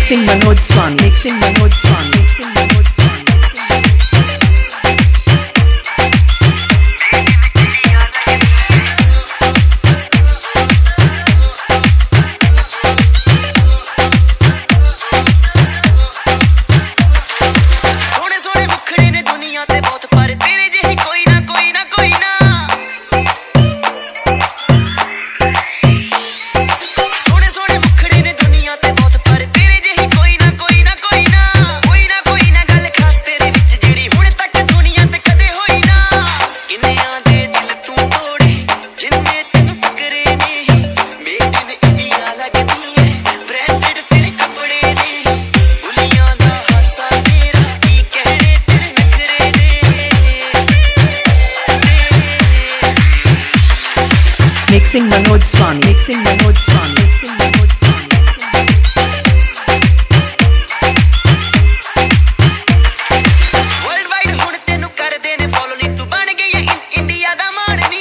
Mixing Manoj Swami. Mixing Manoj Swami. Mixing Manoj Swami. Mixing Manoj Swami. Mixing Manoj Swami. Mixing Manoj Swami. Worldwide ਹੁਣ ਤੈਨੂੰ ਕਰਦੇ ਨੇ follow ਨੀ ਤੂੰ ਬਣ ਗਈ ਐ ਇੰਡੀਆ ਦਾ ਮਾਣ ਨੀ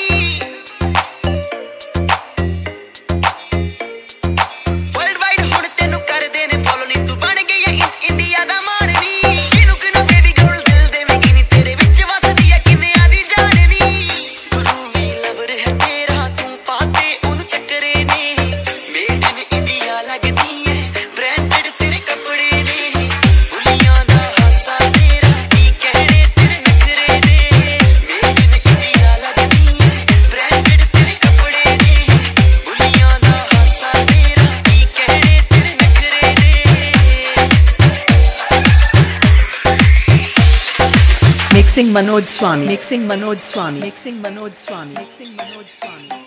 Worldwide ਹੁਣ ਤੈਨੂੰ ਕਰਦੇ ਨੇ ਫੋਲੋ ਨੀ ਤੂੰ ਬਣ ਗਈ ਐ ਇੰਡੀਆ ਦਾ ਮਾਣ ਨੀ ਕਿਨੂੰ ਕਿਨੂੰ ਬੇਬੀ ਗਰਲ ਦਿਲ ਦੇਵੇਂਗੀ ਨੀ ਤੇਰੇ ਵਿੱਚ ਵਸਦੀ ਐ ਕਿੰਨਿਆਂ ਦੀ ਜਾਨ ਨੀ ਗੁਰੂ ਵੀ ਲਵ ਰਿਹਾ ਤੇਰਾ ਤੂੰ ਪਾਤੇ ਉਹਨੂੰ ਚੱਕਰੇ ਨੇ ਮੇਡ ਇਨ ਇੰਡੀਆ ਲੱਗਦੀ ਐ ਬ੍ਰਾਂਡਡ ਤੇਰੇ ਕੱਪੜੇ ਨੇ ਬੁਲੀਆਂ ਦਾ ਹਾਸਾ ਤੇਰਾ ਕੀ ਕਹਿਣੇ ਤੇਰੇ ਨਖਰੇ ਨੇ ਮੇਡ ਇਨ ਇੰਡੀਆ ਲੱਗਦੀ ਐ ਬ੍ਰਾਂਡਡ ਤੇਰੇ ਕੱਪੜੇ ਨੇ ਬੁਲੀਆਂ ਦਾ ਹਾਸਾ ਤੇਰਾ ਕੀ ਕਹਿਣੇ ਤੇਰੇ ਨਖਰੇ ਨੇ Mixing Manoj Swami. Mixing Manoj Swami. Mixing Manoj Swami. Mixing Manoj Swami.